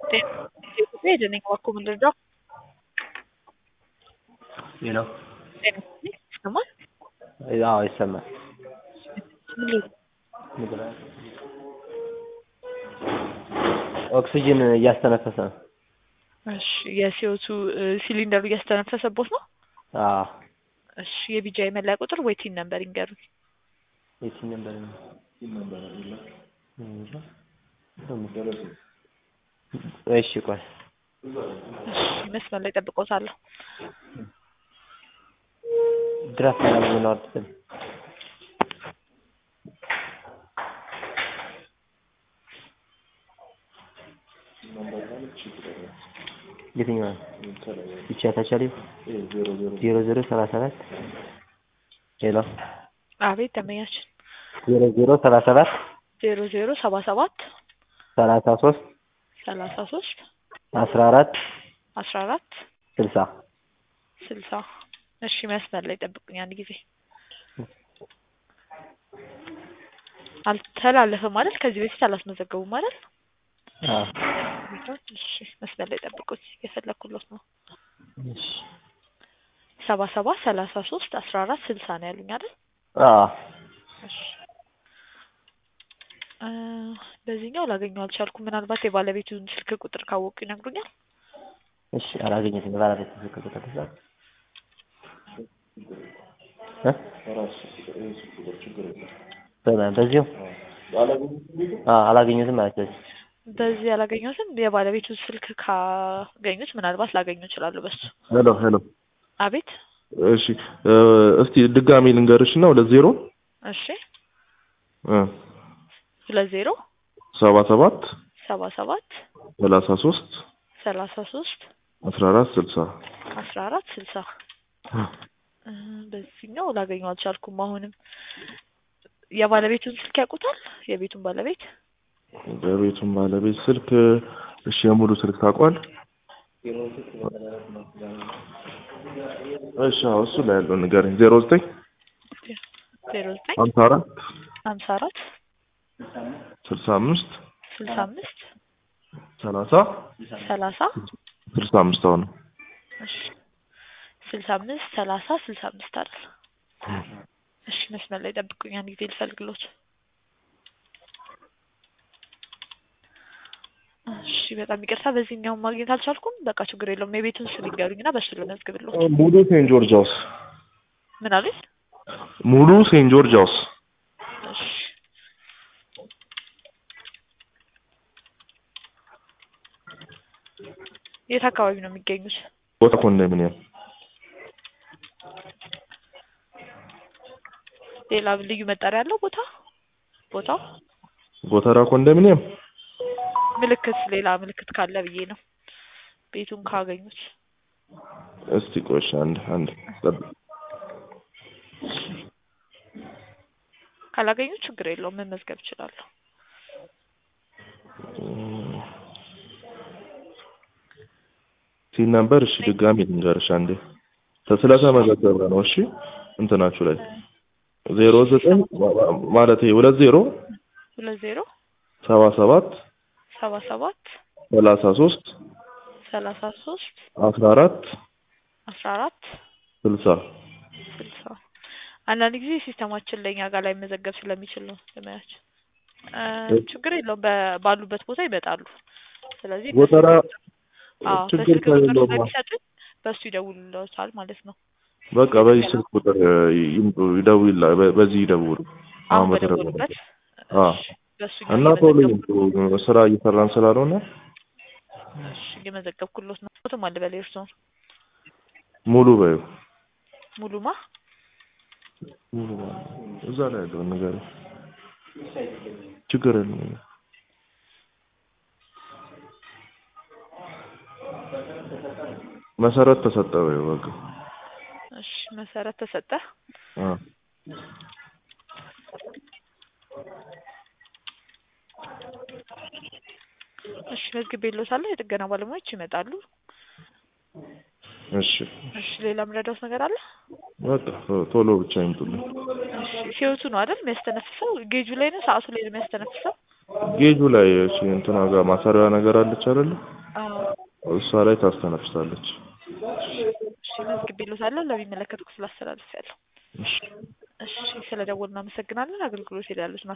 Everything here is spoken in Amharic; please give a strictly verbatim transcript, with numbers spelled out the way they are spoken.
Tem Wikipedia nem como ልርዳው? ሄሎ ይሰማል? አዎ ይሰማል። ኦክሲጅን እያስተነፈሰ ነው። እሺ የሲኦቱ ሲሊንደሩ እያስተነፈሰበት ነው? አዎ። እሺ የቢጂአይ መለያ ቁጥር ወይ ቲን ነምበር ይንገሩኝ። የቲን ነምበር ነው? ቲን ነምበር አይደለም። እሺ ቆይ። እሺ መስመር ላይ ጠብቆታለሁ። ድራፍት ነው ነው አይደል? የትኛው ብቻ ተቻለው ዜሮ ዜሮ ሰላሳ ሰባት ሄሎ አቤት ተመያችን ዜሮ ዜሮ ሰላሳ ሰባት ዜሮ ዜሮ ሰባ ሰባት ሰላሳ ሶስት ሰላሳ ሶስት አስራ አራት አስራ አራት ስልሳ ስልሳ እሺ መስመር ላይ ጠብቁኝ አንድ ጊዜ አልተላለፈም ማለት ከዚህ በፊት አላስመዘገቡም ማለት አዎ እሺ መስመር ላይ ጠብቁኝ የፈለኩለት ነው እሺ ሰባ ሰባት ሰላሳ ሶስት አስራ አራት ስልሳ ነው ያሉኝ አይደል አዎ እሺ እ በዚህኛው ላገኘው አልቻልኩም ምናልባት የባለቤቱን ስልክ ቁጥር ካወቁ ይነግሩኛል እሺ አላገኘሁትም የባለቤቱን ስልክ ቁጥር ተሰ እ በማን በዚሁ አዎ አላገኘሁትም ማለት ነው በዚህ ያላገኘሁትም የባለቤቱን ስልክ ካገኙት ምናልባት ላገኘው እችላለሁ በሱ ሄሎ ሄሎ አቤት እሺ እስቲ ድጋሚ ልንገርሽና ሁለት ዜሮ እሺ እ ሁለት ዜሮ ሰባ ሰባት ሰባ ሰባት ሰላሳ ሶስት ሰላሳ ሶስት አስራ አራት ስልሳ አስራ አራት ስልሳ እ በዚህኛው ላገኘው አልቻልኩም አሁንም የባለቤቱን ስልክ ያውቁታል የቤቱን ባለቤት የቤቱን ባለቤት ስልክ እሺ የሙሉ ስልክ ታውቋል እሺ አዎ እሱ ላይ ያለው ንገረኝ ዜሮ ዘጠኝ ዜሮ ዘጠኝ ሃምሳ አራት ሃምሳ አራት ስልሳ አምስት ስልሳ አምስት ሰላሳ ሰላሳ ስልሳ አምስት አሁን እሺ ስልሳ አምስት ሰላሳ ስልሳ አምስት አይደል እሺ መስመር ላይ ጠብቁኝ አንድ ጊዜ ልፈልግሎት እሺ በጣም ይቅርታ በዚህኛው ማግኘት አልቻልኩም በቃ ችግር የለውም የቤቱን ስም ይገሩኝና በሱ ልመዝግብልዎት ሙሉ ሴንት ጆርጅ ሃውስ ምን አሉኝ ሙሉ ሴንት ጆርጅ ሃውስ እሺ የት አካባቢ ነው የሚገኙት ቦታ ኮንዶሚኒየም ሌላ ልዩ መጠሪያ ያለው ቦታ ቦታው ጎተራ ኮንዶሚኒየም ምልክት ሌላ ምልክት ካለ ብዬ ነው ቤቱን ካገኙት እስቲ ቆይ አንድ አንድ ካላገኙት ችግር የለውም መመዝገብ እችላለሁ ሲል ነበር እሺ ድጋሚ ልንገርሽ አንዴ ስለተመዘገበ ነው እሺ እንትናችሁ ላይ ዜሮ ዘጠኝ ማለት ይሄ ሁለት ዜሮ ሁለት ዜሮ ሰባ ሰባት ሰባ ሰባት ሰላሳ ሶስት ሰላሳ ሶስት አስራ አራት አስራ አራት ስልሳ ስልሳ አንዳንድ ጊዜ ሲስተማችን ለኛ ጋር ላይ መዘገብ ስለሚችል ነው ለማያች እ ችግር የለውም ባሉበት ቦታ ይመጣሉ ስለዚህ ጎተራ አዎ ችግር ከሌለው በሱ ይደውሉልዎታል ማለት ነው በቃ በዚህ ስልክ ቁጥር ይምጡ ይደውሉ በዚህ ይደውሉ አሁን በደወሉበት አዎ እና ቶሎ ስራ እየሰራን ስላልሆነ እሺ እየመዘገብኩልዎት ነው ፎቶ ማለ በሌርሶ ሙሉ በዩ ሙሉማ ሙሉ እዛ ላይ ያለው ነገር ችግር የለም መሰረት ተሰጠ ወይ በቃ እሺ መሰረት ተሰጠ አ እሺ መዝግቤልዎታል የጥገና ባለሙያዎች ይመጣሉ እሺ እሺ ሌላ ምረዳውስ ነገር አለ በቃ ቶሎ ብቻ ይምጡልኝ እሺ ሲወቱ ነው አይደል የሚያስተነፍሰው ጌጁ ላይ ነው ሰዓቱ ላይ ነው የሚያስተነፍሰው ጌጁ ላይ እሺ እንትና ጋር ማሰሪያ ነገር አለች አይደል እሷ ላይ ታስተነፍሳለች። እሺ መዝግቤልዎታለሁ። ለሚመለከተው ክፍል አስተላልፌያለሁ። እሺ እሺ ስለደወልን እናመሰግናለን። አገልግሎት ላይ ያሉትን